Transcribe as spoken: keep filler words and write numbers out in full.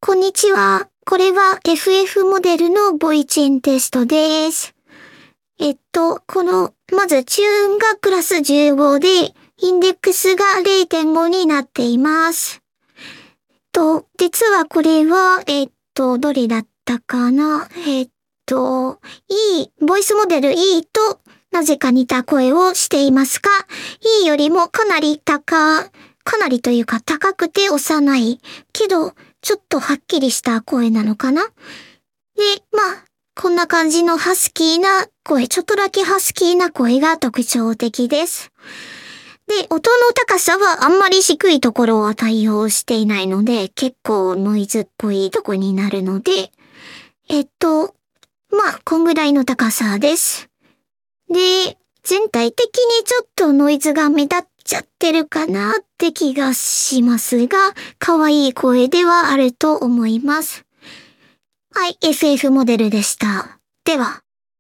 こんにちは。これは エフエフ モデルのボイチェンテストです。えっと、この、まずチューンがクラスじゅうごで、インデックスが れいてんご になっています。と、実はこれは、えっと、どれだったかなえっと、E、ボイスモデル E となぜか似た声をしていますが、E よりもかなり高、かなりというか高くて幼い、けど、ちょっとはっきりした声なのかな。で、まあ、こんな感じのハスキーな声、ちょっとだけハスキーな声が特徴的です。で、音の高さはあんまり低いところは対応していないので、結構ノイズっぽいとこになるので、えっと、まあ、こんぐらいの高さです。で、全体的にちょっとノイズが目立っちゃってるかなって気がしますが、可愛い声ではあると思います。はい、エフエフ モデルでした。では。